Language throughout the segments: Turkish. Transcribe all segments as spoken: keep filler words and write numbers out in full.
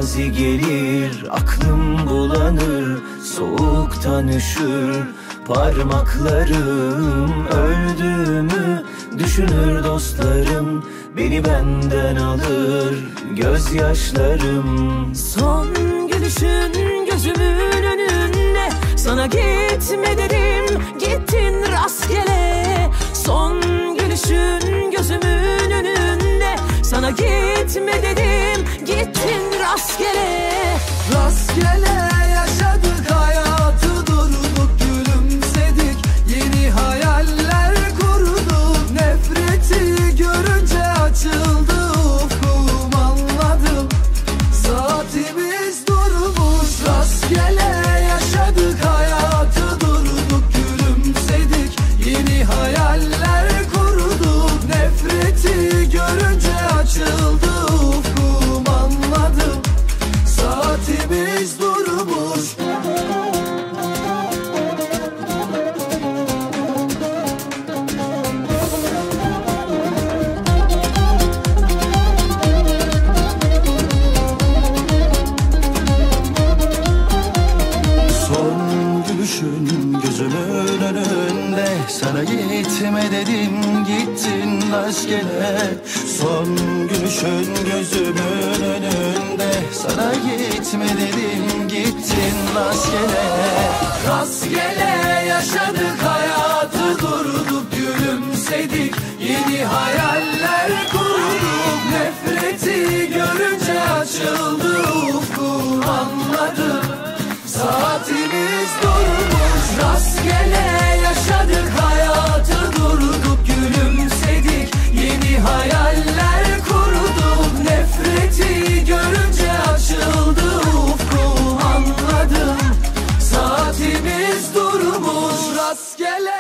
mazi gelir, aklım bulanır, soğuktan üşür parmaklarım. Öldüğümü düşünür dostlarım, beni benden alır gözyaşlarım. Son gülüşün gözümün önünde, sana gitme dedim, gittin rastgele. Son gülüşün gözümün önünde, sana gitme dedim, gittin rastgele. Rastgele yaşadık hayatı, durduk gülümsedik, yeni hayaller kurduk. Nefreti görünce açıldı ufkum, anladım saatimiz durmuş. Rastgele yaşadık hayatı, durduk gülümsedik, yeni hayaller kurduk. Nefreti görünce açıldı ufkum, anladım saatimiz durmuş. Son gülüşün gözümün önünde, sana gitme dedim, gittin rastgele. Son gülüşün gözümün önünde, sana gitme dedim, gittin rastgele. Rastgele yaşadık hayatı, durduk gülümsedik, yeni hayaller kurduk. Nefreti görünce açıldı ufkum, anladım saatimiz durmuş. Rastgele yaşadık hayatı, durduk gülümsedik, yeni hayaller kurduk. Nefreti görünce açıldı ufkum, anladım saatimiz durmuş. Rastgele.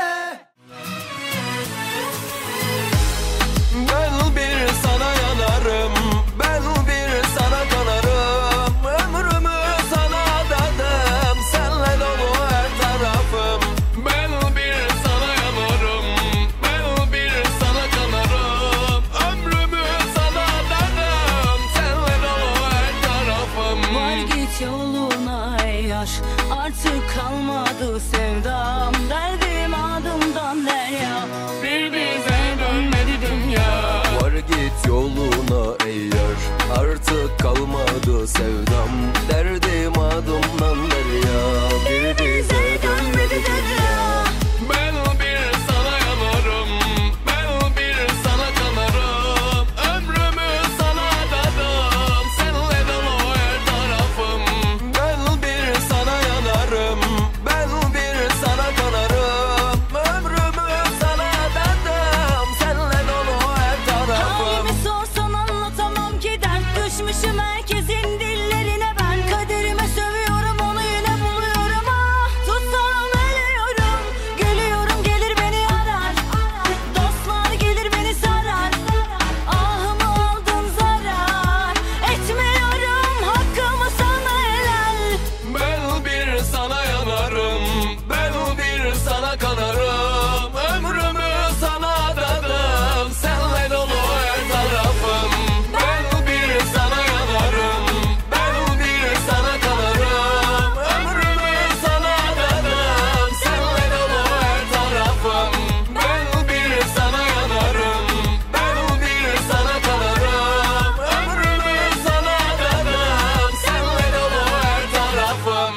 Ben bir sana yanarım, ben bir sana kanarım. Ömrümü sana adadım, senle dolu her tarafım. Ben bir sana yanarım, ben bir sana kanarım. Ömrümü sana adadım, senle dolu her tarafım. Var git yoluna yaş, artık kalmadı sevdam. Derdim adımdan derya, bir bize dönmedi dünya. Var git yoluna ey yar, artık kalmadı sevdam. Derdim adımdan derya, bir bize dönmedi dünya. Ben bir sana yanarım, ben bir sana kanarım. Ömrümü sana adadım, senle dolu her tarafım. Ben bir sana yanarım, ben bir sana kanarım. Ömrümü sana adadım, senle dolu her tarafım. Halimi sorsan anlatamam ki, dert düşmüşüm herkesin dillerine ben. Kaderime sövüyorum, onu yine buluyorum. Ah tutsam ölüyorum, gülüyorum gelir beni arar. Dostlar gelir beni sarar, ahımı aldın zarar. Etmiyorum hakkımı sana helal. Ben bir sana yanarım, ben bir sana kanarım. Ömrümü sana adadım, senle dolu her tarafım. Ben bir sana yanarım, ben bir sana kanarım. Ömrümü sana adadım, senle dolu her tarafım. Ben bir sana yanarım, ben bir sana kanarım. Ömrümü sana adadım, senle dolu her tarafım.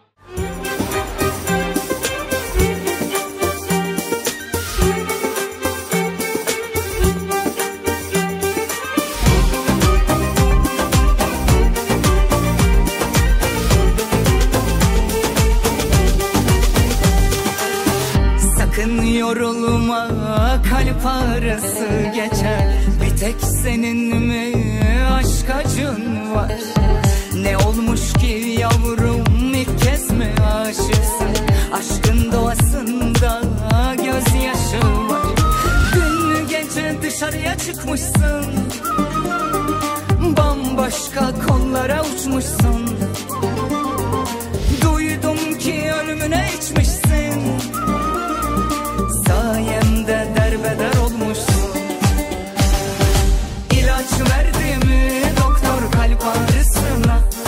Sakın yorulma, kalp ağrısı geçer. Bir tek senin mi aşk acın var? Ne olmuş ki yavrum, ilk kez mi aşıksın? Aşkın doğasında gözyaşı var. Gün gece dışarıya çıkmışsın, bambaşka kollara uçmuşsun. Duydum ki ölümüne içmişsin, sayemde derbeder olmuşsun. İlaç verdi mi doktor kalp ağrısına?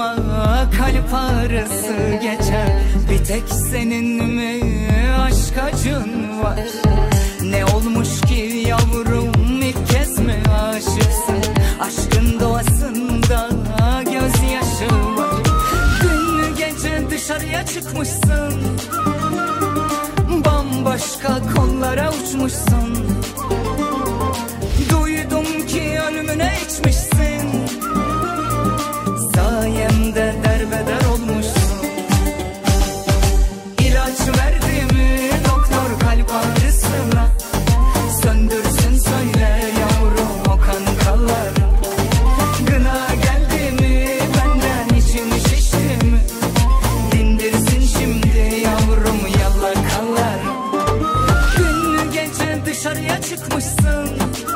yorulma kalp ağrısı geçer. Bir tek senin mi aşk acın var? Ne olmuş ki yavrum ilk kez mi aşıksın? Aşkın doğasında gözyaşı var. Gün gece dışarıya çıkmışsın, bambaşka kollara uçmuşsun. Duydum ki ölümüne içmişsin, sayemde derbeder olmuşsun. İlaç verdi mi doktor kalp ağrısına? Söndürsün söyle yavrum o kan kalları. Gına geldi mi benden için şişti mi? Dindirsin şimdi yavrum yalakaları. Gün gece dışarıya çıkmışsın,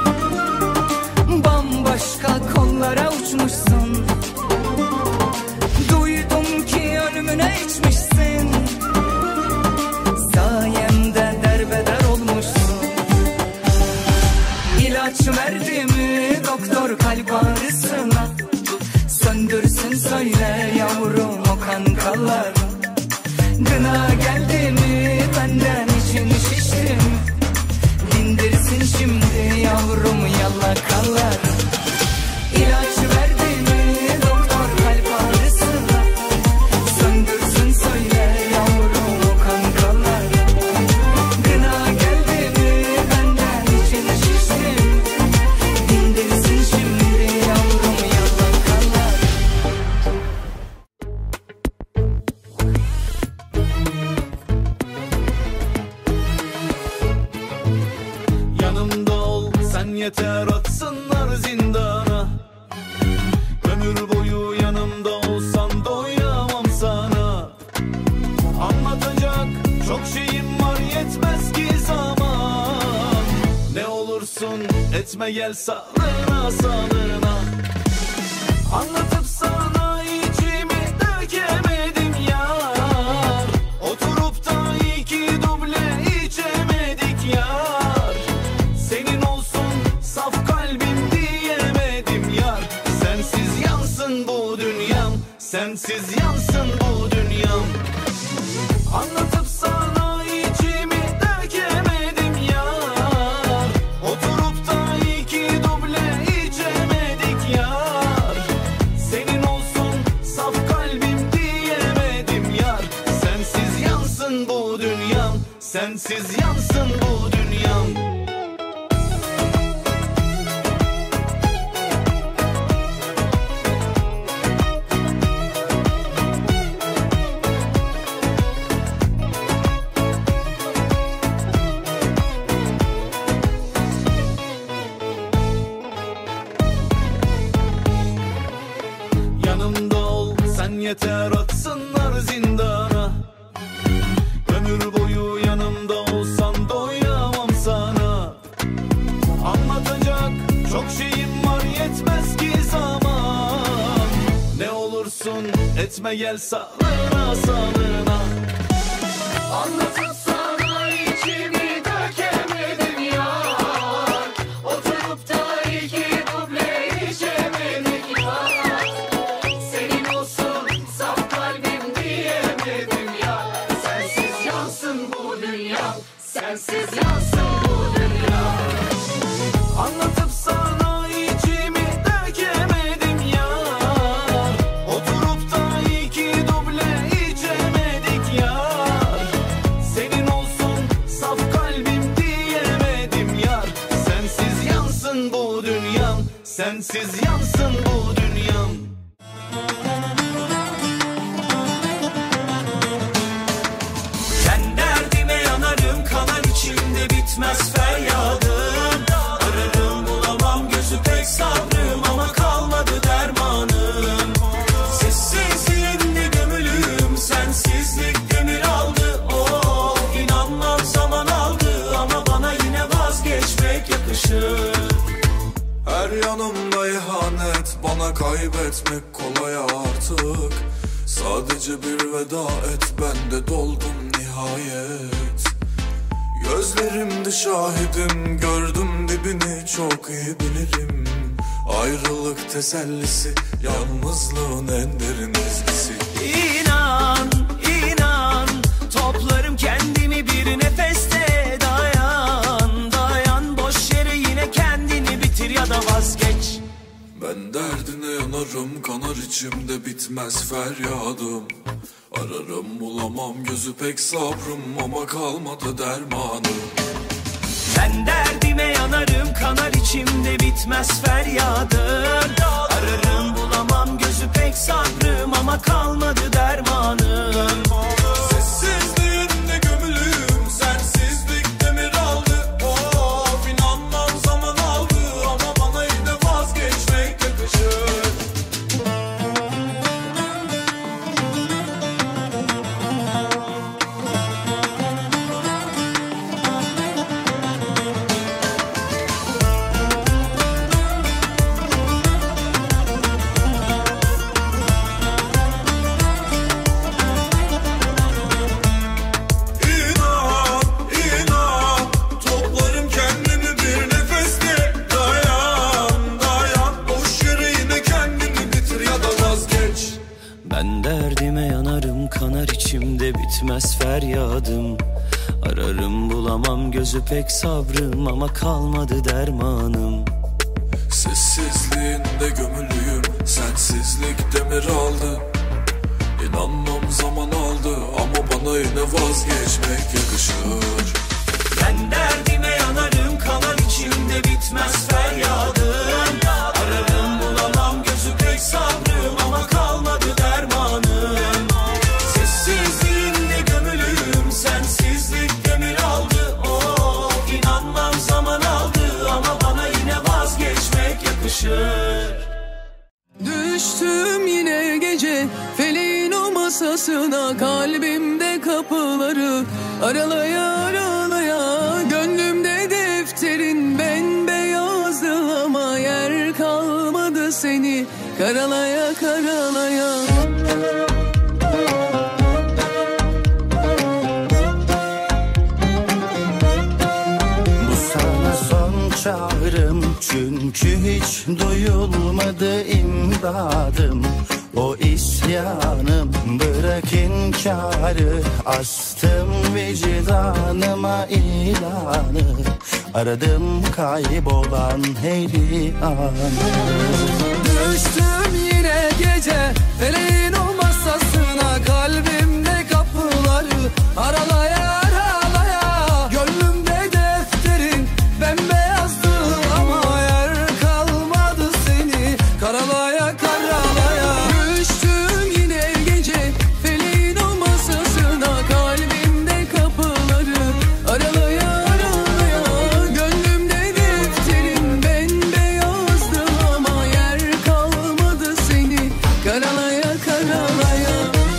bambaşka kollara uçmuşsun. Duydum ki ölümüne içmişsin, sayemde derbeder olmuşsun. İlaç verdi mi doktor kalp ağrısına? Söndürsün söyle yavrum o kan kalları. Gına geldi mi benden için şişti mi? Dindirsin şimdi yavrum yalakaları. İlaç verdi mi doktor kalp ağrısına? Söndürsün söyle yavrum o kan kalları. Gına geldi mi benden için şişti mi? Dindirsin şimdi yavrum yalakaları. Yanımda ol sen yeter atsınlar zindana. Ömür boyu yanımda olsan doyamam sana. Anlatacak çok şeyim var yetmez ki zaman. Ne olursun etme gel sağlığına sağlığına. Anlatıp sana içimi dökemedim yar. Oturup da iki duble içemedik yar. Senin olsun saf kalbim diyemedim yar. Sensiz yansın bu dünyam, sensiz yansın bu dünyam. Anlatıp sana içimi dökemedim yar. Oturup da iki duble içemedik yar. Senin olsun saf kalbim diyemedim yar. Sensiz yansın bu dünyam, sensiz yansın bu dünyam. Yanımda ol sen yeter atsınlar zindana. Ömür boyu yanımda olsan doyamam sana. Anlatacak çok şeyim var yetmez ki zaman. Ne olursun etme gel sağlığına sağlığına. Anlatıp sana içimi dökemedim yar. Oturup da iki duble içemedik yar. Senin olsun saf kalbim diyemedim yar. Sensiz yansın bu dünya, sensiz yansın bu dünya. Anlatıp sana içimi dökemedim yar. Oturup da iki duble içemedik yar. Senin olsun saf kalbim diyemedim yar. Sensiz yansın bu dünyam, sensiz yansın bu dünyam. Ben derdime yanarım, kanar içimde bitmez feryadım. Ararım bulamam gözü pek sabrım, ama kalmadı dermanım. Sessizliğimde gömülüm, sensizlik demir aldı. Oh inanmam zaman aldı, ama bana yine vazgeçmek yakışır. Her yanımda ihanet, bana kaybetmek kolay artık. Sadece bir veda et, ben de doldum nihayet. Gözlerimde şahidim, gördüm dibini çok iyi bilirim. Ayrılık tesellisi, yalnızlığın en derin ezgisi. İnan, inan, toplarım kendimi bir nefeste. Dayan, dayan, boş yere yine kendini bitir ya da vazgeç. Ben derdine yanarım, kanar içimde bitmez feryadım. Ararım bulamam, gözü pek sabrım ama kalmadı dermanım. Ben derdime yanarım, kanar içimde bitmez feryadım. Ararım bulamam, gözü pek sabrım ama kalmadı dermanım. Sessizliğinde gömülüyüm, sensizlik demir aldı. Of, inanmam zaman aldı ama bana yine vazgeçmek yakışır. Ben derdime yanarım, kanar içimde bitmez feryadım. Ararım bulamam, gözü pek sabrım ama kalmadı dermanım. Sessizliğinde gömülüyüm, sensizlik demir aldı. İnanmam zaman aldı ama bana yine vazgeçmek yakışır. Ben derdime yanarım, kanar içimde bitmez feryadım. Ararım bulamam, gözü pek sabrım ama kalmadı dermanım. Sessizliğinde gömülüyüm, sensizlik demir aldı. Oh, inanmam zaman aldı ama bana yine vazgeçmek yakışır. Düştüm yine gece feleğin o masasına, kalbimde kapıları aralaya aralaya. Gönlümde defterin bembeyazdı ama yer kalmadı seni karalaya karalaya. Bu sana son çağrım, çünkü hiç duyulmadı imdadım. O isyanım, bırak inkarı, astım vicdanıma ilanı. Aradım kaybolan her anı. Düştüm yine gece feleğin o masasına, kalbimde kapıları aralaya aralaya. Gönlümde defterin bembeyazdı ama yer kalmadı seni karalaya karalaya. Düştüm yine gece feleğin o masasına, kalbimde kapıları aralaya aralaya. Gönlümde defterin bembeyazdı ama yer kalmadı seni karalaya karalaya.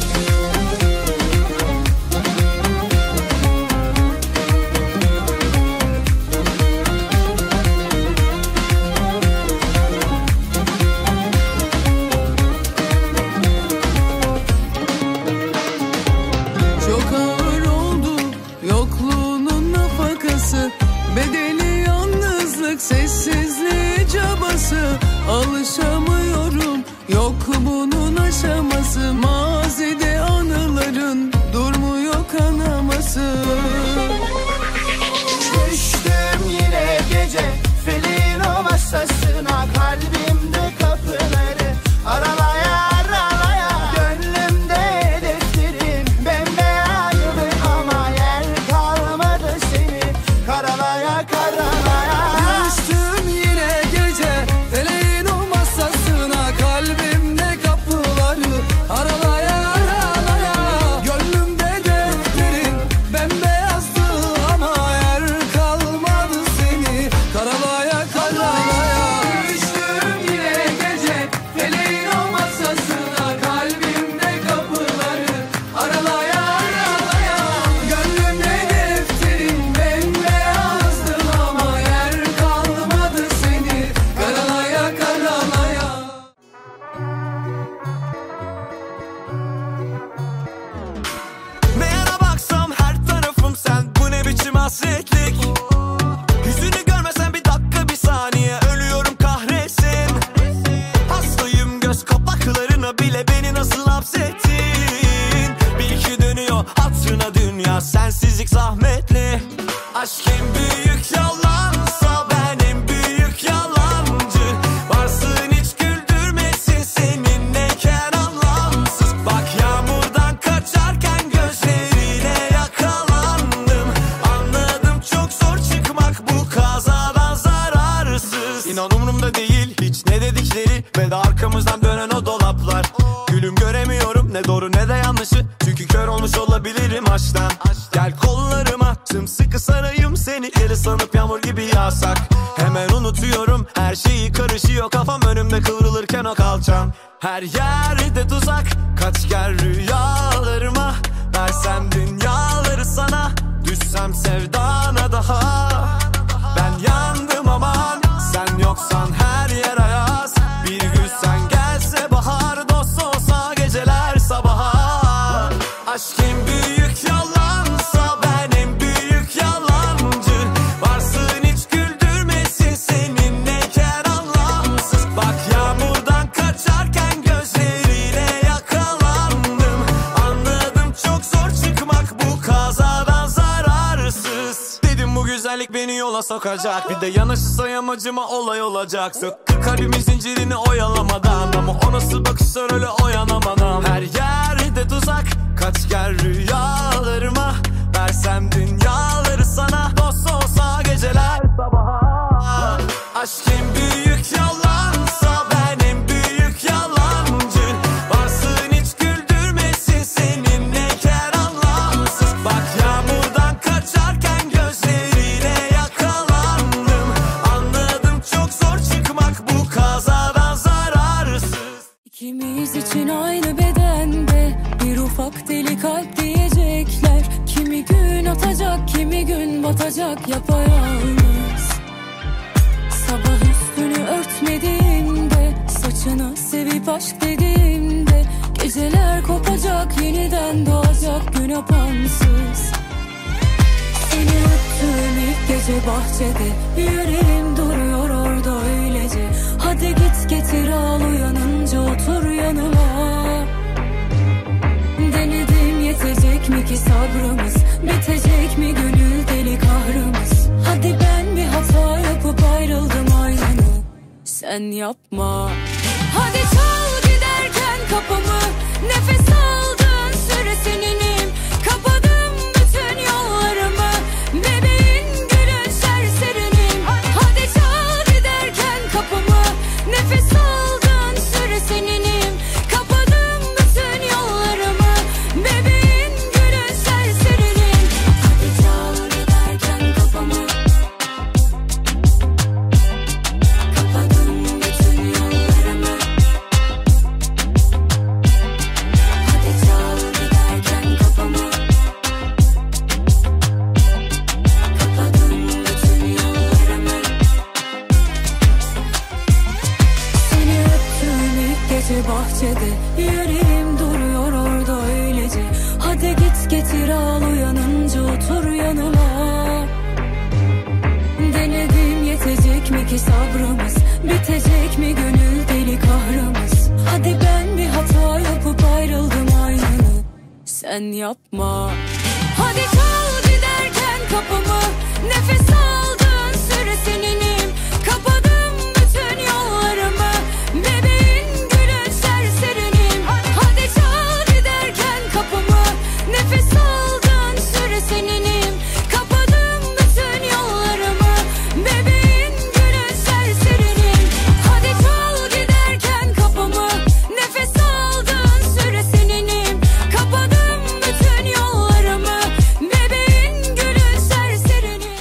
Çok ağır oldu yokluğunun nafakası, bedeli yalnızlık, sessizliği cabası. Alışamıyorum yok bunun aşaması, mazide anıların durmuyor kanaması. Düştüm yine gece feleğin o masasına, kalbimde kapıları aralaya aralaya. Gönlümde defterim bembeyazdı ama yer kalmadı seni karalaya karalaya. Düştüm yine gece feleğin o masasına, kalbimde kapıları aralaya aralaya. Gönlümde defterin bembeyazdı ama yer kalmadı seni karalaya karalaya. Düştüm yine gece feleğin o masasına, kalbimde kapıları aralaya aralaya. Gönlümde defterin bembeyazdı ama yer kalmadı seni karalaya karalaya. Ne yana baksam her tarafım sen, bu ne biçim hasretlik. Yüzünü görmesem bir dakika bir saniye ölüyorum kahretsin. Biraz sensizlik zahmetli. Aşk en büyük yalansa ben en büyük yalancı. Varsın hiç güldürmesin seninleyken anlamsız. Bak yağmurdan kaçarken gözlerine yakalandım. Anladım çok zor çıkmak bu kazadan zararsız. İnan umurumda değil hiç ne dedikleri ve de arkamızdan dönen o dolaplar. Gülüm göremiyorum ne doğru ne de yanlışı, çünkü kör olmuş olabilirim aşktan. Gel kollarıma sımsıkı sarayım seni, yeri sanıp yağmur gibi yağsak. Hemen unutuyorum her şeyi, karışıyor kafam önümde kıvrılırken o kalçam. Her yerde tuzak, kaç gel rüyalarıma. Versem dünyaları sana, düşsem sevdana daha. Ben yandım aman, sen yoksan her yer ayaz. Bir gün sen gelse bahar, dost olsa geceler sabaha. Aşk en büyük yalansa ben en büyük yalancı. Varsın hiç güldürmesin seninleyken anlamsız. Bak yağmurdan kaçarken gözlerine yakalandım. Anladım çok zor çıkmak bu kazadan zararsız. Dedim bu güzellik beni yola sokacak, bir de yanaşırsa yamacıma olay olacak. Söktü kalbimin zincirini oyalamadan, ama o nasıl bakışlar öyle oyanamadan. Her yerde tuzak, kaç gel rüyalarıma. Versem dünyaları sana, dost olsa geceler sabaha. Aşk en büyük yalansa ben en büyük yalancı. Varsın hiç güldürmesin seninleyken anlamsız. Bak yağmurdan kaçarken gözlerine yakalandım. Anladım çok zor çıkmak bu kazadan zararsız. İkimiz için aynı bedende bir ufak deli kalp diyecekler. Kimi gün atacak, kimi gün batacak yapayalnız. Sabah üstünü örtmediğimde, saçını sevip aşk dediğimde, geceler kopacak, yeniden doğacak gün apansız. Seni öptüğüm ilk gece bahçede, yüreğim duruyor orada öylece. Hadi git getir al, uyanınca otur yanıma. Denedim yetecek mi ki sabrımız, bitecek mi gönül deli kahrımız. Hadi ben bir hata yapıp ayrıldım aynını, sen yapma. Hadi çal giderken kapımı, nefes aldığın süre seninim. Kapadım bütün yollarımı, bebeğin gülün serserinim. Hadi çal giderken kapımı, nefes aldığın süre seninim. Kapadım bütün yollarımı, bebeğin gülün serserinim. Hadi çal giderken kapımı, kapadım bütün yollarımı. Hadi çal giderken kapımı, kapadım bütün yollarımı. Seni öptüğüm ilk gece bahçede, yüreğim duruyor orada öylece. Hadi git getir al, uyanınca otur yanıma. Denedim yetecek mi ki sabrımız, bitecek mi gönül deli kahrımız. Hadi ben bir hata yapıp ayrıldım aynını, sen yapma. Hadi çal giderken kapımı, nefes aldığın süre seninim. Kapadım bütün yollarımı, bebeğin gülün serserinim. Hadi çal giderken kapımı, nefes aldığın süre seninim. Kapadım bütün yollarımı, bebeğin gülün serserinim. Hadi çal giderken kapımı, nefes aldığın süre seninim. Kapadım bütün yollarımı, bebeğin gülün serserinim.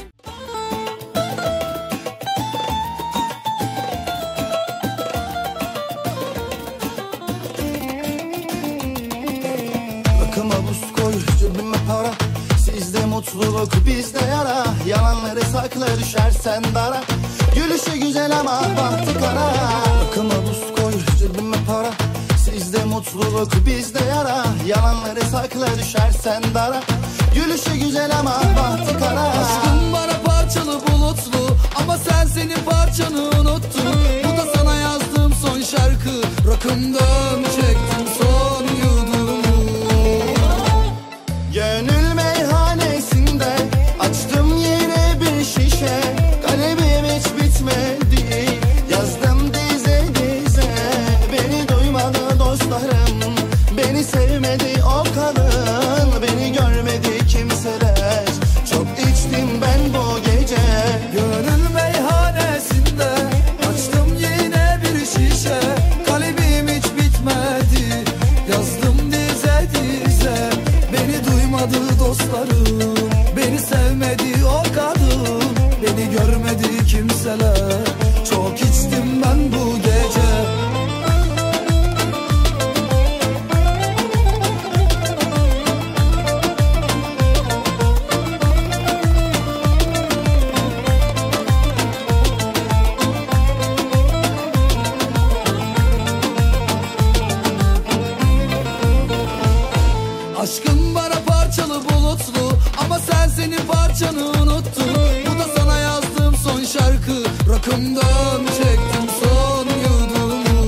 Akıma buz koy, cebime para. Sizde mutluluk, bizde yara. Yalanları sakla, düşersen dara. Gülüşü güzel ama bahtı kara. Akıma buz koy, cebime para. Sizde mutluluk, bizde yara. Yalanları sakla, düşersen dara. Gülüşü güzel ama bahtı kara. Aşkım bana parçalı bulutlu, ama sen senin parçanı unuttun. Bu da sana yazdığım son şarkı, rakımdan çektim son yudumu. Gönül meyhane sevmedi o kadın, beni görmedi kimseler. Çok içtim ben bu gece. Gönül meyhanesinde açtım yine bir şişe. Kalbim hiç bitmedi, yazdım dize dize. Beni duymadı dostlarım, beni sevmedi o kadın, beni görmedi kimseler. Çok içtim ben bu gece. Aşkım bana parçalı bulutlu, ama sen senin parçanı unuttun. Bu da sana yazdığım son şarkı, rakımdan çektim son yudumu.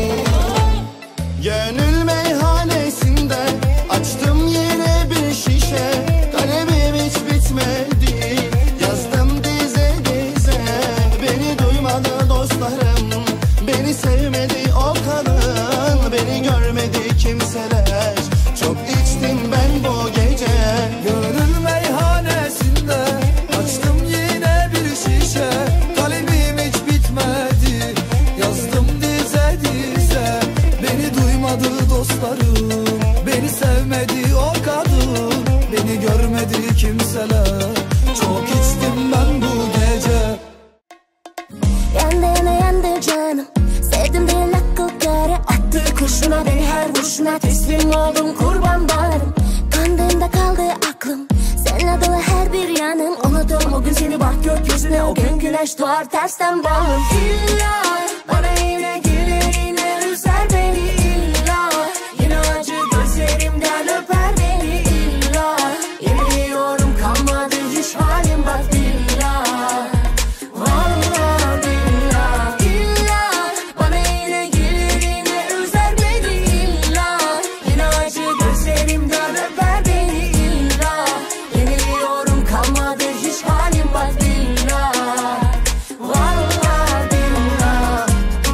Gönül meyhanesinde açtım yine bir şişe. Kalbim hiç bitmedi, yazdım dize dize. Beni duymadı dostlarım, beni sevmedi o kadın, beni görmedi kimseler. Çok içtim ben bu gece. Gönül meyhanesinde açtım yine bir şişe. Kalbim hiç bitmedi, yazdım dize dize. Beni duymadı dostlarım, beni sevmedi o kadın, beni görmedi kimseler. Çok içtim ben bu gece. Yandı yana yandı canım, sevdim değil akıl kârı. Attı kurşuna beni her vuruşuna, teslim oldum kurban bağrım. Kandığımda kaldı aklım, seninle dolu her bir yanım. Unuttum o gün seni, bak gökyüzüne, o gün güneş doğar tersten bağım. İlla bana yine gelir, yine üzer beni illa. Yine acı gözlerimden öper beni illa. Yeniliyorum kalmadı hiç halim, bak billah. Vallahi billah. İlla bana yine gelir, yine üzer beni illa. Yine acı gözlerimden öper beni illa. Yeniliyorum kalmadı hiç halim, bak billah. Vallahi billah.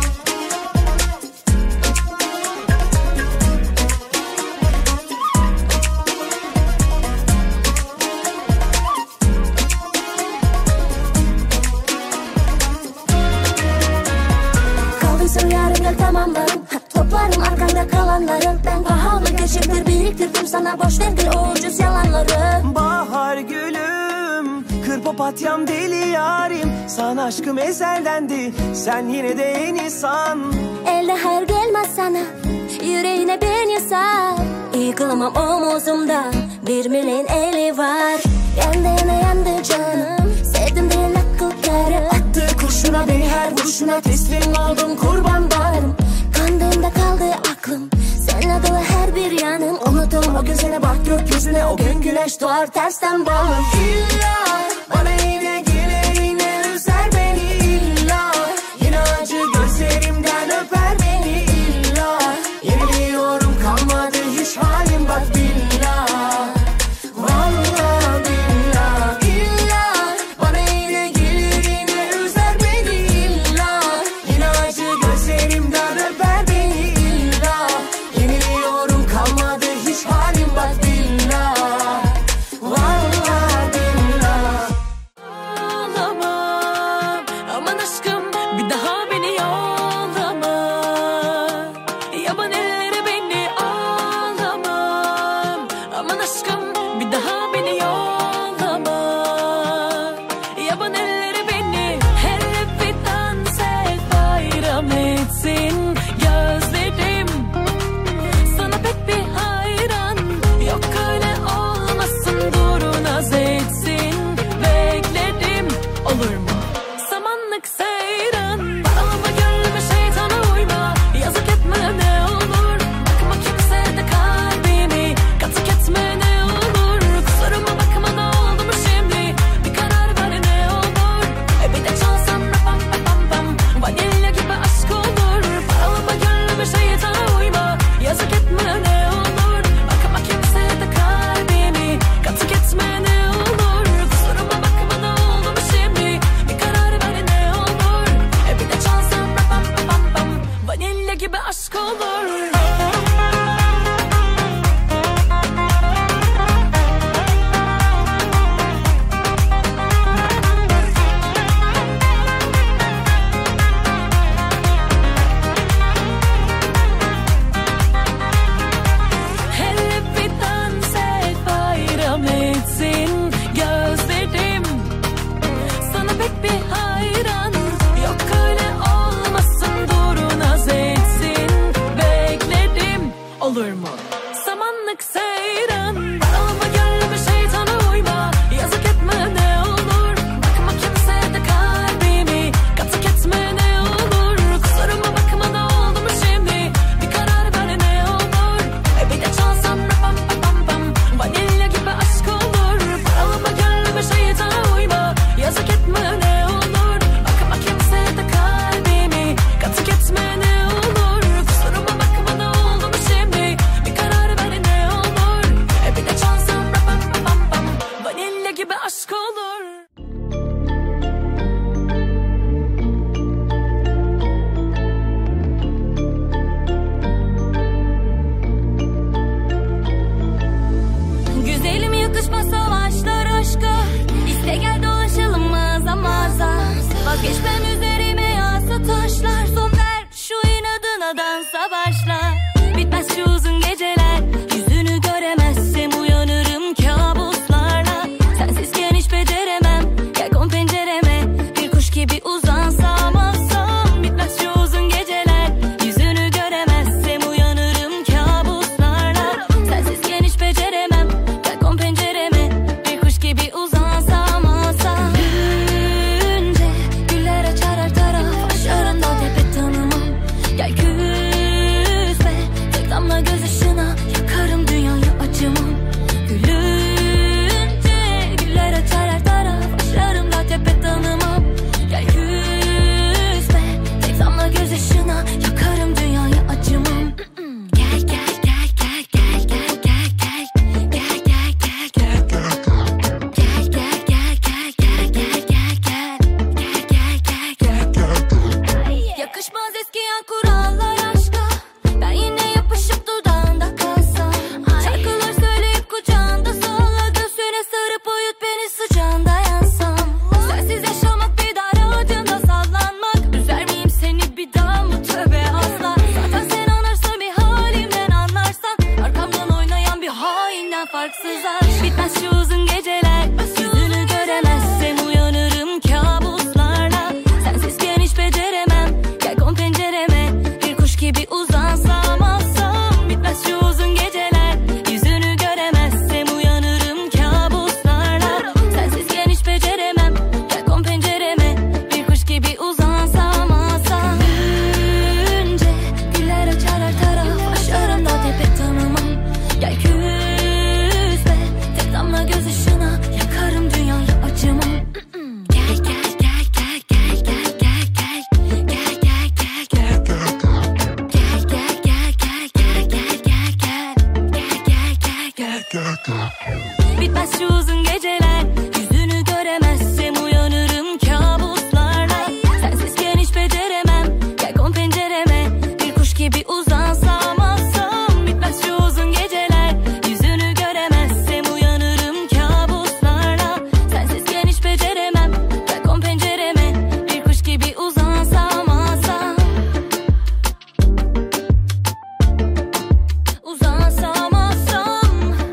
Kaldıysa yarım gel tamamlarım, ha, toplarım arkanda kalanları. Ben pahalı geçirdir biriktirdim sana, boş verdir o ucuz yalanları. Bahar gülüm, kır papatyam deli yarim. Sana aşkım ezeldendi, sen yine de en insan. Elde hayır gelmez sana, yüreğine ben yasar. Yıkılamam omuzumda, bir milyon eli var. Yandı yana yandı canım, sevdim değil akıl kârı. Attı kurşuna beni her vuruşuna, teslim oldum kurban bağrım. Kandığımda kaldı aklım, seninle dolu her bir yanım. Unuttum o gün seni, bak gökyüzüne, o gün güneş doğar tersten bağım. İlla bana yine gelir, yine üzer beni illa. Yine acı gözlerimden öper beni illa. Yeniliyorum kalmadı hiç halim, bak billah. Vallahi billah. İlla bana yine gelir, yine üzer beni illa. Yine acı gözlerimden öper beni illa. Yeniliyorum kalmadı hiç halim, bak billah. Vallahi billah. anlık seyran. Alma gönlümü şeytana uyma, yazık etme ne olur. Bakma kimseye de kalbimi katık etme ne olur. Kusuruma bakma da oldu mu şimdi, bir karar ver ne olur. E bir de çalsam rapam pam pam pam, vanilya gibi aşk olur. Alma gönlümü şeytana uyma, yazık etme ne olur. Bakma kimseye de kalbimi katık etme ne olur. Kusuruma bakma da oldu mu şimdi, bir karar ver ne olur. E bir de çalsam rapam pam pam pam, vanilya gibi aşk olur. Güzelim yakışmaz savaşlar aşka, İste gel dolaşalım mağaza mağaza. Vazgeçmem üzerime yağsa taşlar. Son ver şu inadına, dansa başla. Bitmez şu uzun geceler, yüzünü göremezsem uyanırım kabuslarla. Sensizken hiç beceremem, gel kon pencereme, bir kuş gibi uzansam alsam. Bitmez şu uzun geceler, yüzünü göremezsem uyanırım kabuslarla. Sensizken hiç beceremem, gel kon pencereme, bir kuş gibi uzansam alsam. Gülünce güller açar her taraf, aşarında tepe tanımam. Gel küsme, tek damla göz ışığına yakarım dünyayı, acımam. Gülünce güller açar her taraf, aşarında tepe tanımam. Gel küsme, tek damla göz ışığına yakarım dünyayı, acımam. Gel gel gel gel gel gel gel gel gel gel gel gel gel gel gel gel gel gel gel. Yakışmaz eskiyen kurallar aşka, ben yine yapışıp dudağında kalsam. Şarkılar söyleyip kucağında salla, göğsüne sarıp uyut beni sıcağında yansam. Sensiz yaşamak bir dar ağacında sallanmak, üzer miyim seni bir daha mı, tövbe asla. Zaten sen anarsan bir halimden anlarsan, arkamdan oynayan bir hainden farksız aşk. Bitmez şu uzun geceler, yüzünü göremezsem uyanırım kabuslarla. Sensizken hiç beceremem, gel kon pencereme, bir kuş gibi uzansam alsam. Bitmez şu uzun geceler, yüzünü göremezsem uyanırım kabuslarla. Sensizken hiç beceremem, gel kon pencereme, bir kuş gibi uzansam alsam. Gülünce güller açar her taraf, aşarında tepe tanımam. Gel küsme, tek damla göz ışığına yakarım dünyayı, acımam. Gel gel gel gel gel gel gel gel gel gel gel gel gel gel gel gel gel gel. Bitmez şu uzun geceler, yüzünü göremezsem uyanırım kabuslarla. Sensizken hiç beceremem, gel kon pencereme, bir kuş gibi uzansam alsam. Bitmez şu uzun geceler, yüzünü göremezsem uyanırım kabuslarla. Sensizken hiç beceremem, gel kon pencereme, bir kuş gibi uzansam alsam. Uzansam alsam.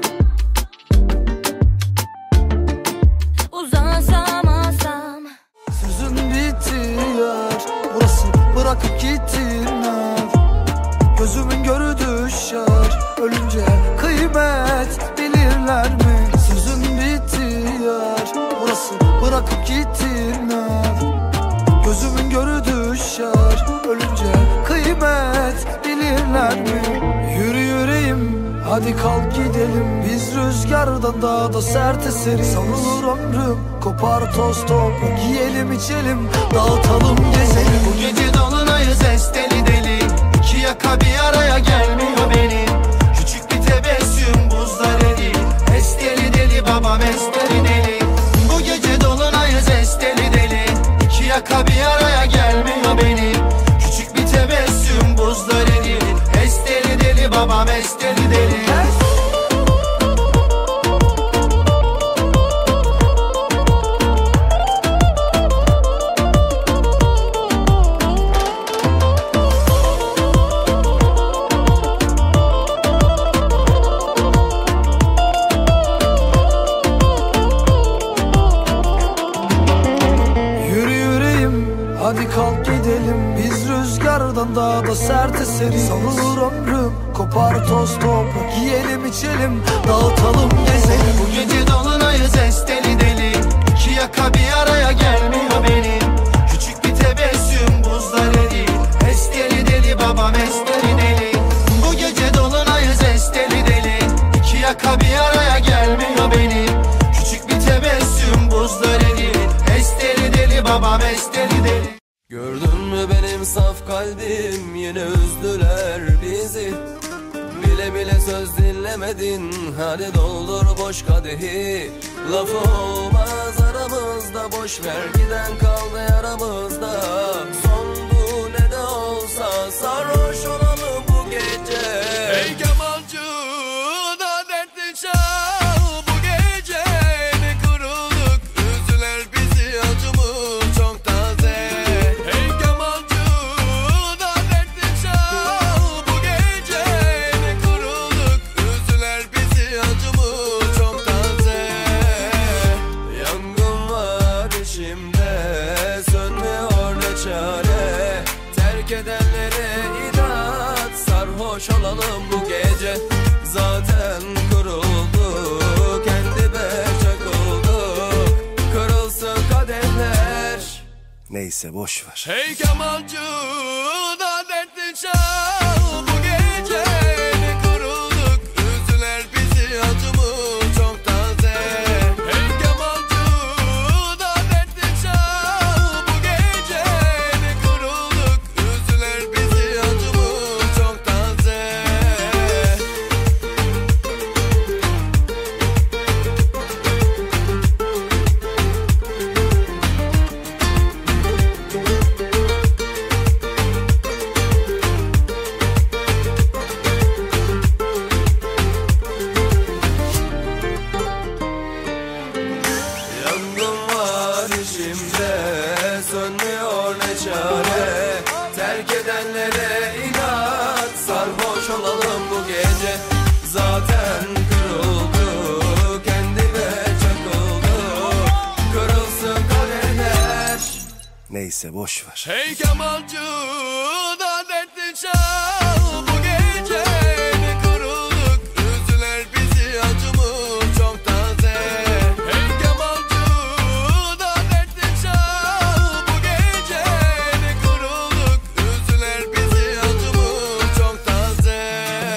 Uzansam alsam. Sözün bitiyor, burası bırakıp gittin ev. Gözümün gördüğü şer, ölünce kıymet bilirler mi? Sözün bitiyor, burası bırakıp gittin ev. Gözümün gördüğü şer, ölünce kıymet bilirler mi? Yürü yüreğim, hadi kalk gidelim. Biz rüzgardan daha da sert eseriz. Savrulur ömrüm, kopar toz toprak. Yiyelim içelim, dağıtalım gezelim. Bu gece dolunayız esteli deli, İki yaka bir araya gelmiyor benim. Küçük bir tebessüm buzlar eril, esteli deli babam esteli deli. Bu gece dolunayız esteli deli, İki yaka bir araya gelmiyor benim. Küçük bir tebessüm buzlar eril, esteli deli babam esteli deli. Hadi kalk gidelim, biz rüzgardan daha da sert eseriz. Savrulur ömrüm, kopar toz toprak. Yiyelim içelim, dağıtalım gezelim. Bu gece dolunayız es deli deli, İki yaka bir araya gelmiyor benim. Küçük bir tebessüm buzlar eridi. Es deli deli babam es deli deli. Bu gece dolunayız es deli deli, İki yaka bir araya gelmiyor benim. Küçük bir tebessüm buzlar eridi. Es deli deli babam es deli deli. Gördün mü benim saf kalbim, yine üzdüler bizi. Bile bile söz dinlemedin, hadi doldur boş kadehi. Lafı olmaz aramızda, boş ver giden kaldı yaramızda. Son bu ne de olsa sarhoş olalım bu gece. Hey kemancı da dertli çal bu gece. Ne kurulduk üzüler bizi, acımız çok taze. Hey kemancı da dertli çal bu gece. Ne kurulduk üzüler bizi, acımız çok taze. Yangın var içimde, sönmüyor ne çare. Terk edenlere inat, sarhoş olalım bu gece. Zaten kurulduk, kendime çakıldık. Kırılsın kadehler. Neyse boş ver. Hey kemancı da dertli çal bu gece. Ne kurulduk üzüler bizi, acımız çok taze. Hey kemancı da dertli çal bu gece. Ne kurulduk üzüler bizi, acımız çok taze. Yangın var içimde, sönmüyor ne çare. Terk edenlere inat, sarhoş olalım bu gece. Zaten kırıldık, kendime çakıldık. Kırılsın kadehler. Neyse boş ver. Hey kemancı da dertli çal bu gece. Ne kurulduk üzüler bizi, acımız çok taze. Hey kemancı da dertli çal bu gece. Ne kurulduk üzüler bizi, acımız çok taze.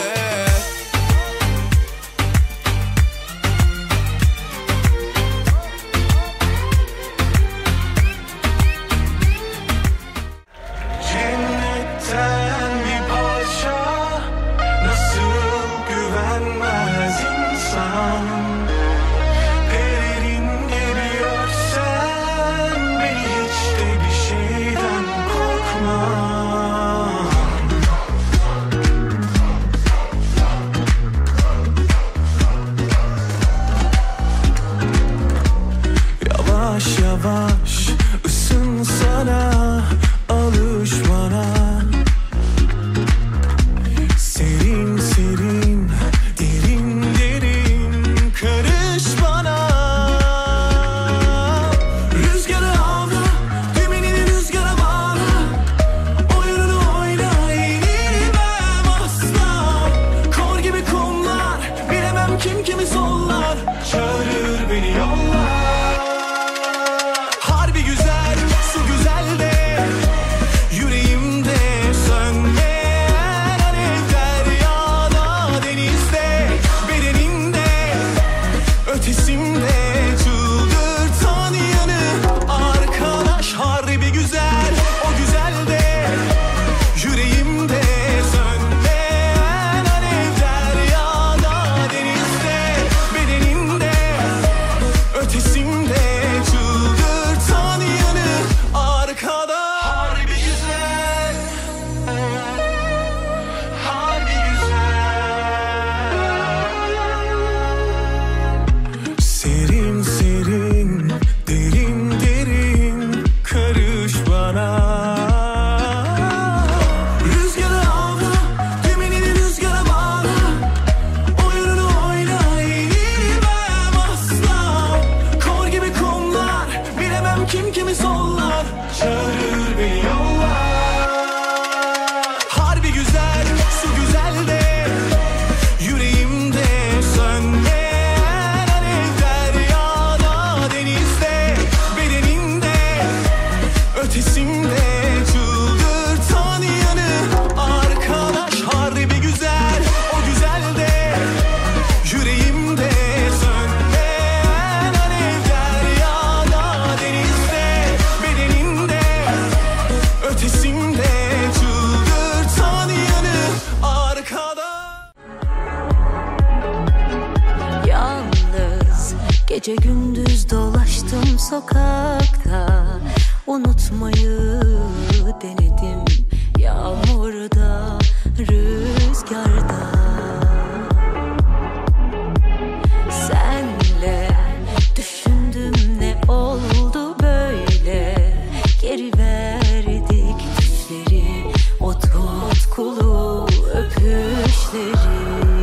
Cennetten bir parça, nasıl güvenmez insan. Pelerin gibi örsen beni, hiç de bir şeyden korkmam. Yavaş yavaş ısınsana, alış bana. Serin serin, derin derin Gece gündüz dolaştım sokakta, unutmayı denedim. Yağmurda, rüzgarda. Senle düşündüm, ne oldu böyle? Geri verdik düşleri, o tutkulu öpüşleri.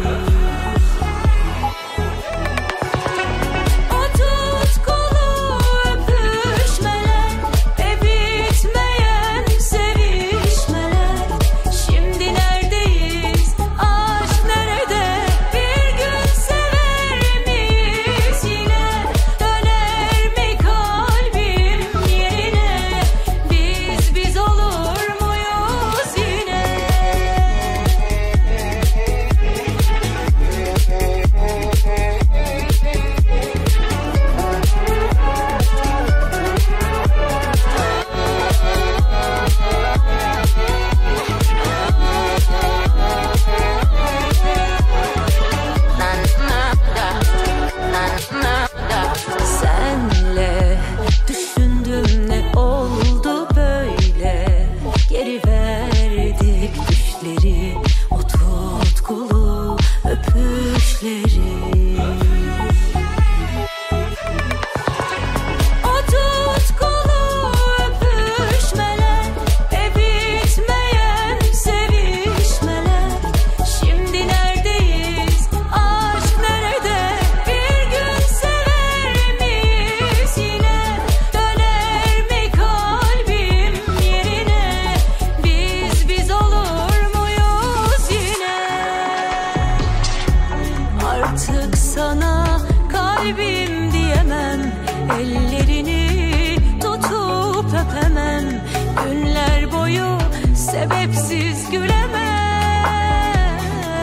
Sebepsiz gülemem.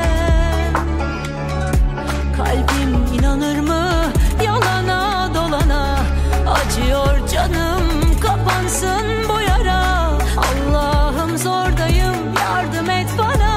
Kalbim inanır mı yalana dolana? Acıyor canım, kapansın bu yara. Allah'ım zordayım, yardım et bana.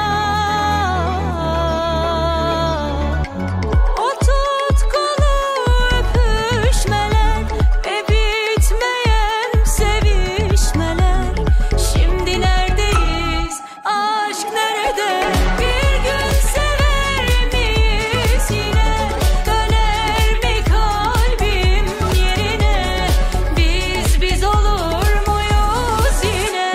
O tutkulu öpüşmeler ve bitmeyen sevişmeler. Şimdi neredeyiz? Aşk nerede? Bir gün sever miyiz yine? Döner mi kalbim yerine? Biz biz olur muyuz yine?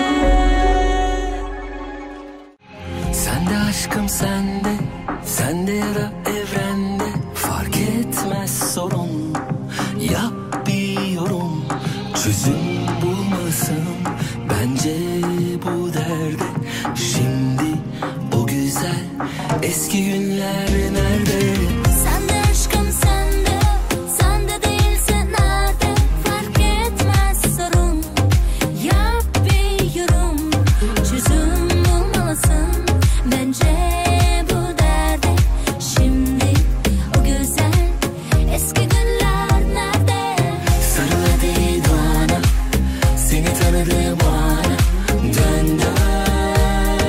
Sende aşkım sende, sende ya da evrende, fark etmez sorun. Yap bir yorum, çözüm bulmasın bence bu derde. Şimdi o güzel eski günler nerede? Sende aşkım sende, sende değilse nerede? Fark etmez sorun. Yap bir yorum, çözüm bulmalısın bence bu derde. Şimdi o güzel eski günler nerede? Sarıl hadi doğana, seni tanıdığım ana. Dön dön,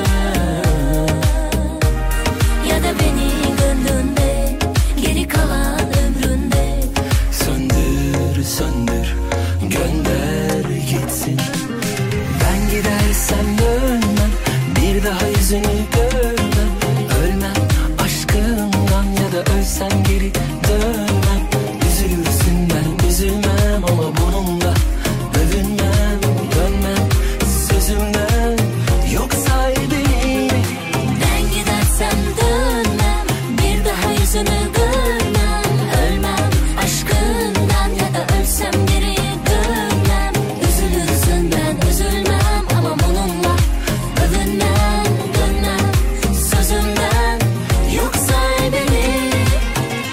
Ya da beni gönlünde, geri kalan ömründe. söndür söndür, gönder gitsin. Ben gidersem dönmem, bir daha yüzünü görmem. Ölmem aşkından, ya da ölsem geri dönmem. Üzülürsün ben üzülmem, ama bununla övünmem. Dönmem sözümden, yoksa beni. Ben gidersem dönmem, bir daha yüzünü görmem. Ölmem aşkından, ya da ölsem geri dönmem. Üzülürsün ben üzülmem, ama bununla övünmem. Dönmem sözümden, yoksa beni.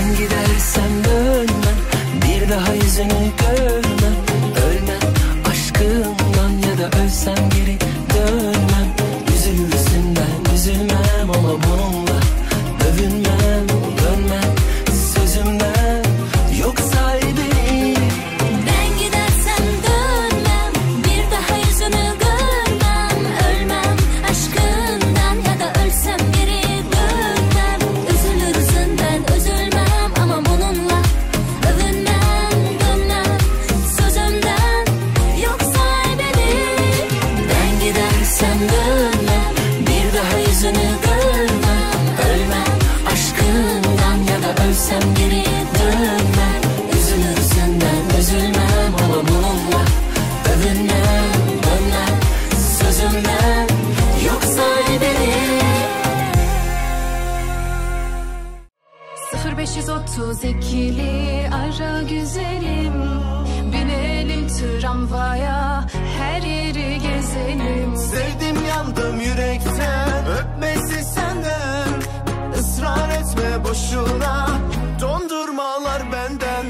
Ben gidersem dönmem, bir daha yüzünü görmem. Ölmem aşkından ya da ölsem geri dönmem. Üzülürsün ben üzülmem ama bununla övünmem, dönmem sözümden yoksa beni. Ben gidersem dönmem, bir daha yüzünü görmem. Ölmem aşkından ya da ölsem geri dönmem. Üzülürsün ben üzülmem ama bununla övünmem, dönmem sözümden yoksa beni. Ben gidersem dönmem, bir daha yüzünü görmem. Ölmem aşkından ya da ölsem geri dönmem. Üzülürsün ben üzülmem ama bununla övünmem, dönmem sözümden yoksa beni. sıfır beş otuz ikili ara güzelim, binelim tramvaya, her yeri gezelim. Sevdim yandım yürekten, öpmesi senden. Israr etme boşuna, dondurmalar benden.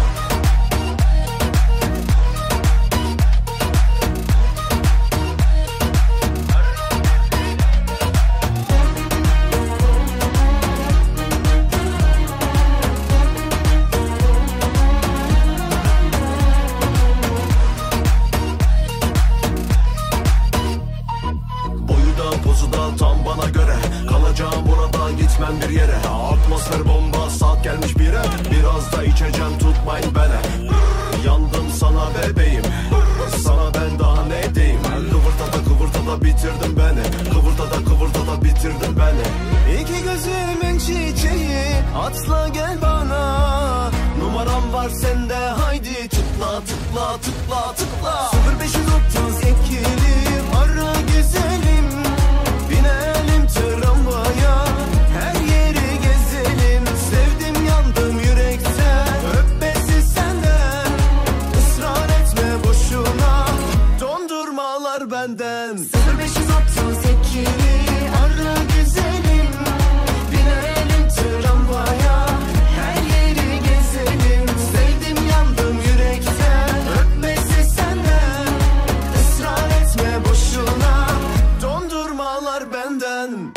Boyu da pozu da tam bana göre, kalacağım burada gitmem bir yere. Atmosfer bomba, saat gelmiş bire, biraz da içeceğim tutmayın beni. Yandım sana bebeğim, sana ben daha ne diyeyim. Kıvırtada kıvırtada bitirdin beni, kıvırtada kıvırtada bitirdin beni. İki gözümün çiçeği, atla gel bana. Numaram var sende, haydi tıkla tıkla tıkla tıkla. sıfır beş otuz ikili ara güzelim, binelim tramvaya, her yeri gezelim. Sevdim yandım yürekten, öpmesi senden. Israr etme boşuna, dondurmalar benden. sıfır beş otuz ikili ara güzelim, binelim tramvaya, her yeri gezelim. Sevdim yandım yürekten, öpmesi senden. Israr etme boşuna, dondurmalar benden.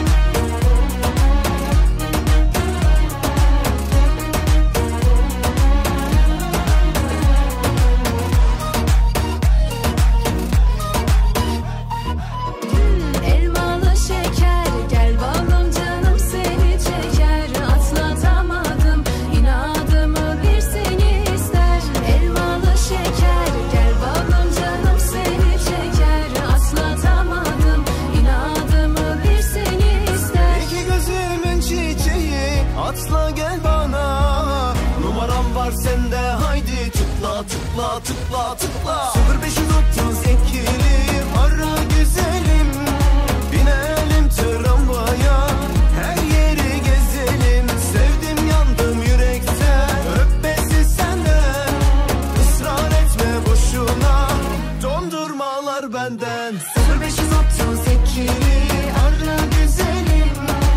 Elmalı şeker, gel balım canım seni çeker. Atlatamadım inadımı, bir seni ister. Elmalı şeker, gel balım canım seni çeker. Atlatamadım inadımı, bir seni ister. İki gözümün çiçeği, atla gel bana. Numaram var sende, haydi tıkla tıkla tıkla tıkla. sıfır beş otuz ikili ara güzelim, binelim tramvaya, her yeri gezelim. Sevdim yandım yürekten, öpmesi senden. Israr etme boşuna, dondurmalar benden. sıfır beş otuz ikili ara güzelim,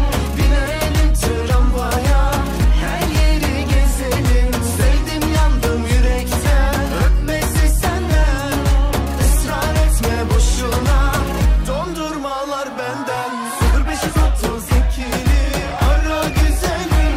binelim tramvaya, her yeri gezelim. Sevdim yandım yürekten, öpmesi senden. Israr etme boşuna, dondurmalar benden. sıfır beş otuz ikili ara güzelim,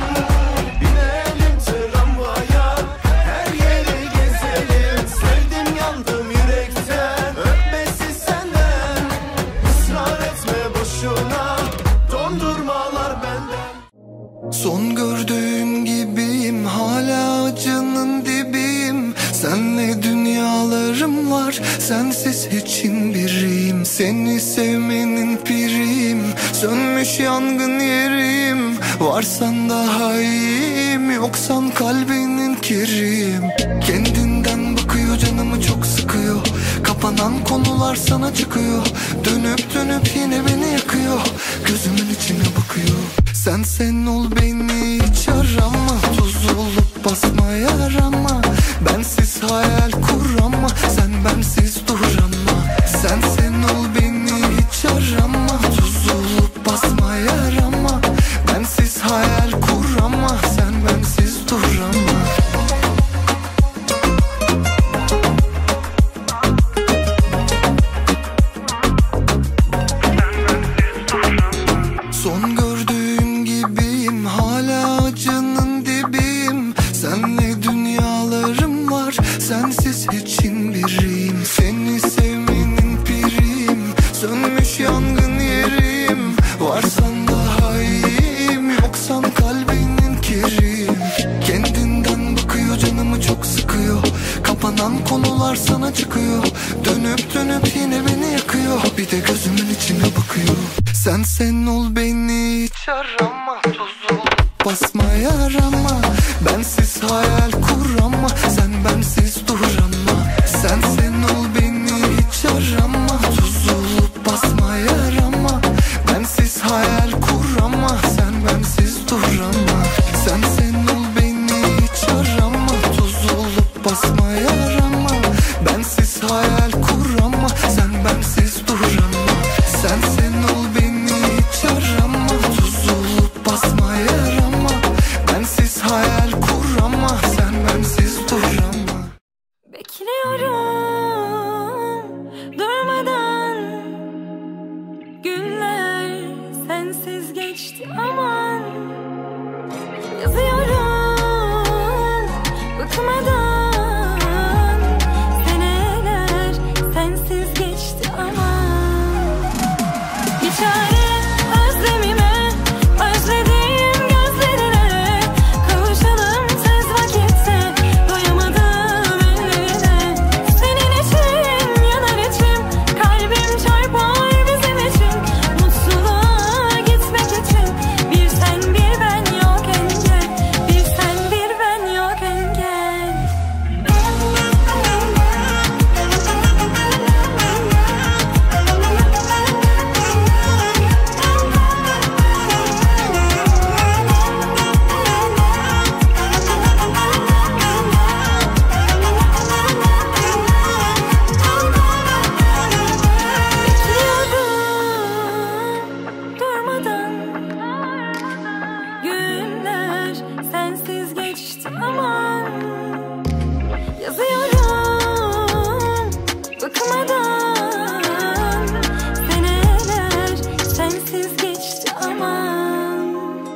binelim tramvaya, her yeri gezelim. Sevdim yandım yürekten, öpmesi senden. Israr etme boşuna, dondurmalar benden. Son gördüğün gibiyim, hala acının dibiyim. Senle dünyalarım var, sensiz hiçin biriyim. Seni sevmenin piriyim, sönmüş yangın yeriyim. Varsan daha iyiyim, yoksan kalbinin kiriyim. Kendinden bakıyor, canımı çok sıkıyor. Kapanan konular sana çıkıyor. Dönüp dönüp yine beni yakıyor. Gözümün içine bakıyor. Sen sen ol, beni hiç arama. Tuz olup basma yarama. Bensiz hayal kur ama sen bensiz dur ama. Sen sen ol, beni hiç arama. Tuz olup basma yarama. Bensiz hayal kur ama sen bensiz yollar sana çıkıyor. Dönüp dönüp yine beni yakıyor. Bir de gözümün içine bakıyor. Sen sen ol beni hiç arama, tozu basmaya arama. Bensiz hayal kur ama sen bensiz dur ama. Sen sen ol beni hiç arama, tozu basmaya arama. Bensiz hayal kur ama sen bensiz dur ama. Sen sen ol beni hiç arama, tozu basmaya arama. Bensiz hayal kur ama sen bensiz dur ama. Sen sen ol beni hiç arama, tozu basmaya arama. Bensiz hayal kur ama sen bensiz dur ama. Bekliyorum durmadan, günler sensiz geçti aman. Yazıyorum bıkmadan, seneler sensiz geçti aman. Bir çare özlemime, özlediğim gözlerine, kavuşalım tez vakitte, doyamadım ellerine. Senin için yanar içim, kalbim çarpar bizim için. Mutluluğa gitmek için bir sen bir ben yok engel, bir sen bir ben yok engel. Bekliyorum durmadan, günler sensiz geçti aman. Yazıyorum bıkmadan, seneler sensiz geçti aman.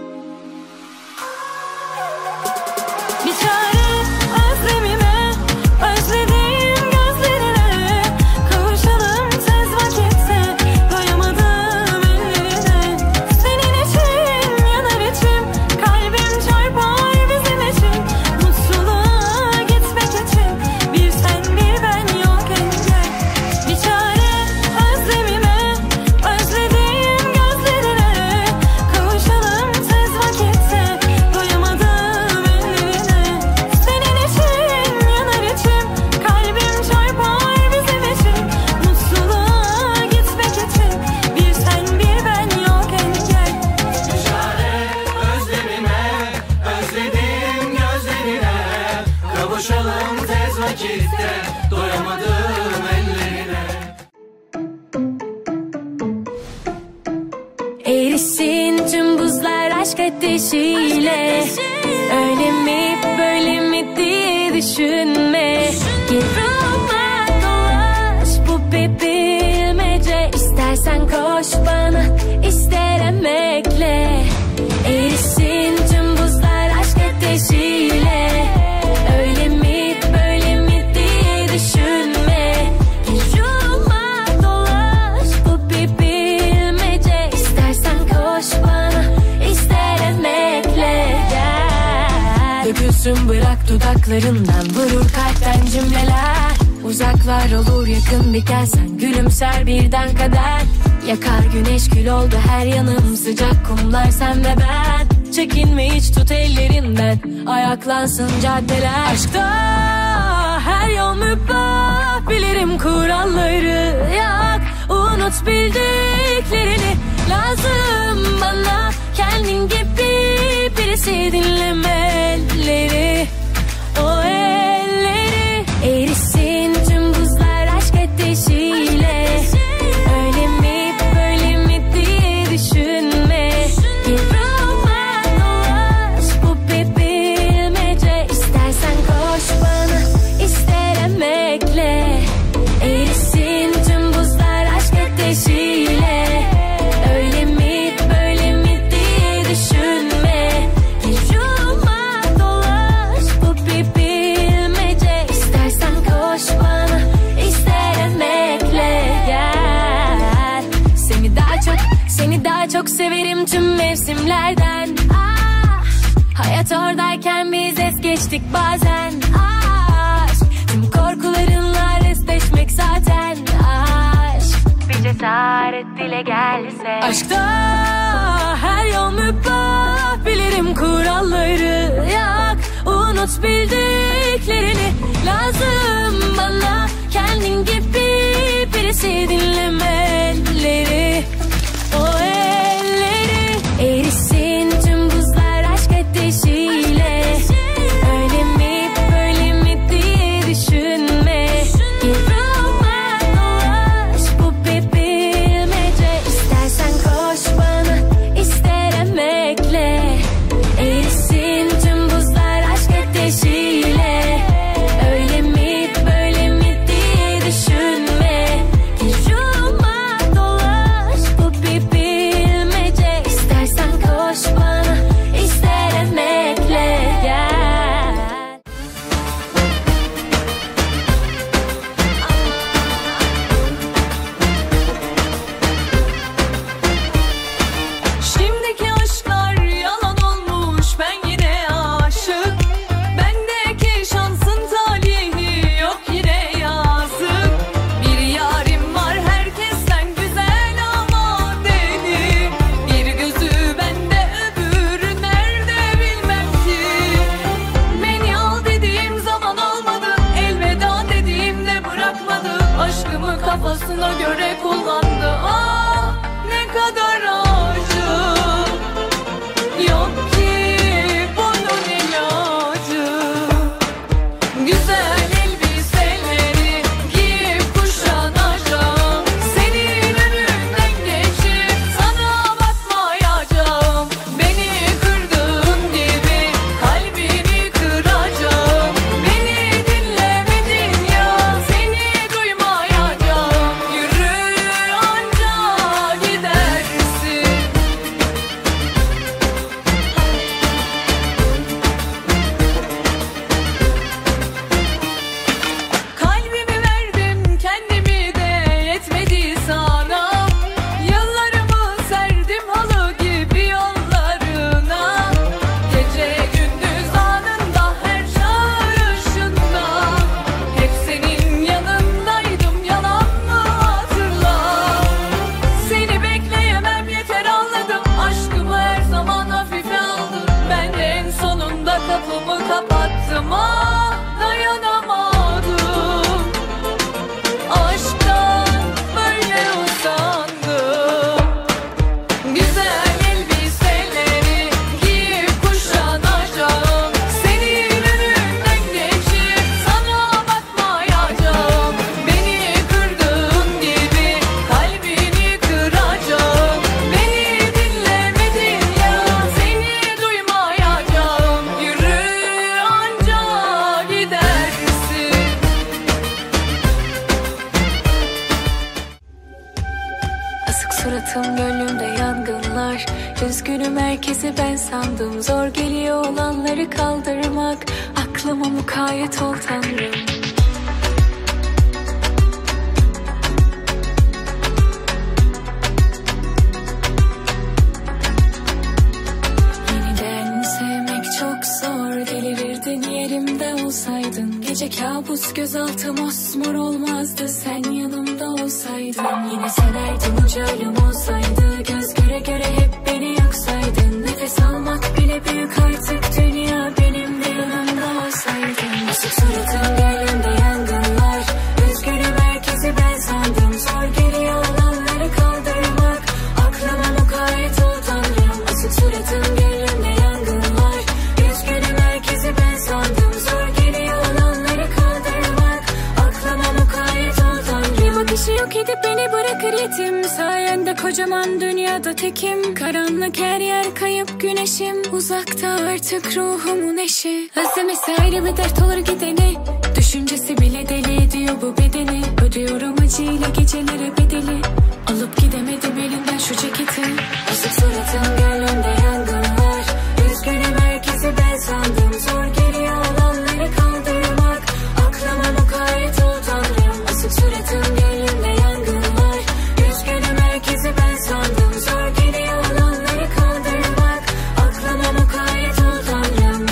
Bir çare özlemime, özlediğim gözlerine, kavuşalım tez vakitte, doyamadım ellerine. Senin için yanar içim, kalbim çarpar bizim için. Mutluluğa gitmek için bir sen bir ben yok engel. Bir çare özlemime, özlediğim gözlerine, kavuşalım tez vakitte, doyamadım ellerine. Senin için yanar içim, kalbim çarpar bizim için. Mutluluğa gitmek için bir sen bir ben yok engel. Özlemime, özlediğim gözlerine, kavuşalım tez vakitte, doyamadım ellerine. Erisin tüm buzlar aşk ateşiyle, öyle mi böyle mi diye düşünme. Gir ruhuma dolaş, bu bir bilmece. İstersen koş bana, ister emekle. Erisin tüm buzlar aşk ateşiyle, öyle mi böyle mi diye düşünme. Gir ruhuma dolaş, bu bir bilmece. İstersen koş bana, ister emekle. Gel. Dökülsün bırak dudaklarından, vurur kalpten cümleler. Uzaklar olur yakın bir gelsen, gülümser birden kader. Yakar güneş kül oldu her yanım, sıcak kumlar sen ve ben. Çekinme hiç tut ellerinden, ayaklansın caddeler. Aşkta her yol mübah, bilirim kuralları. Yak unut bildiklerini, lazım bana kendin gibi birisi. Dinlemeleri, o elleri. Erisin tüm buzlar aşk ateşiyle, öyle mi böyle mi diye düşünme. Gir ruhuma dolaş, bu bir bilmece. İstersen koş bana, ister emekle. Erisin tüm buzlar aşk ateşiyle, öyle mi böyle mi diye düşünme. Gir ruhuma dolaş, bu bir bilmece. İstersen koş bana, ister emekle. Gel. Seni daha çok, seni daha çok severim tüm mevsimlerden. Ah, hayat oradayken biz es geçtik bazen. Aşk tüm korkularınla zaten aşk. Bir cesaret dile gelse. Aşkta her yol mübah, bilirim kuralları. Yak, unut bildiklerini. Lazım bana kendin gibi birisi, dinlemeleri. O elleri erisin tüm buzlar aşk ateşiyle. Öyle mi böyle mi diye düşünme. Yorulma dolaş, bu bir bilmece. İstersen koş bana, ister emekle. Erisin tüm buzlar aşk ateşiyle. Öyle mi böyle mi diye düşünme. Yorulma dolaş, bu bir bilmece. İstersen koş bana, ister emekle. Gel. Şimdiki aşklar yalan olmuş, ben yine aşık. Bendeki şansın talihi yok yine yazık. Bir yarim var herkesten güzel ama deli. Bir gözü bende öbürü nerede bilmem ki. Beni al dediğim zaman almadı, elveda dediğimde bırakmadı. Aşkımı kafasına göre kullandı. Ah ne kadar acı. Yok ki bunun ilacı. Güzel elbiseleri giyip kuşanacağım. Senin önünden geçip sana bakmayacağım. Beni kırdığın gibi kalbini kıracağım. Beni dinlemedin ya, seni duymayacağım. Yürü anca gidersin. Kalbimi verdim, kendimi de yetmedi sana. Yıllarımı serdim halı gibi yollarına. Gece gündüz anında, her çağrışında. Hep senin yanındaydım, yalan mı hatırla. Seni bekleyemem yeter anladım. Aşkımı her zaman hafife aldım. Ben de en sonunda kapımı kapattım. Ah dayanamadım. Aşktan böyle usandım. Güzel elbiseleri giyip kuşanacağım. Senin önünden geçip sana bakmayacağım. Beni kırdığın gibi kalbini kıracağım. Beni dinlemedin ya, seni duymayacağım. Yürü anca gidersin. Asık suratım, gönlümde yangınlar. Üzgünüm herkesi ben sandım. Zor geliyor olanları kaldırmak. Aklıma mukayyet ol Tanrım. Yeniden sevmek çok zor. Delirirdin yerimde olsaydın. Gece kabus gözaltım osmor olmazdı sen yanımda olsaydın. Yine senerdin ucalım olsaydı. Göz göre göre hep beni yaksaydın. Nefes almak bile büyük artık, dünya benim de yanımda olsaydın. Asık suratım, gönlümde yangınlar. Üzgünüm herkesi ben sandım. Zor geliyor olanları kaldırmak. Aklıma mukayyet ol Tanrım. Asık suratım, gönlümde yangınlar. Üzgünüm herkesi ben sandım. Zor geliyor olanları kaldırmak. Aklıma mukayyet ol Tanrım. Bir bakışı yok edip beni bırakır yetim. Sayende kocaman dünyada tekim. Karanlık her yer kayıp güneşim. Uzakta artık ruhumun eşi. Özlemesi ayrı bir dert olur gideni. Düşüncesi bile deli ediyor bu bedeni. Ödüyorum acıyla gecelere bedeli. Alıp gidemedim elinden şu ceketi. Asık suratım, gönlümde yangınlar. Üzgünüm herkesi ben sandım. Zor geliyor olanları kaldırmak. Aklıma mukayyet ol Tanrım. Asık suratım, gönlümde yangınlar. Üzgünüm herkesi ben sandım. Zor geliyor olanları kaldırmak. Aklıma mukayyet ol Tanrım.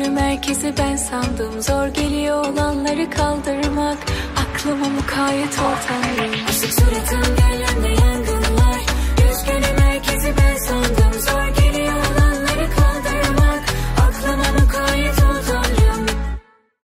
merkezi ben sandım. Zor geliyor olanları kaldırmak, aklıma mukayyet ol Tanrım. Aşık suratın gölünde yangınlar, yüz günü merkezi ben sandım.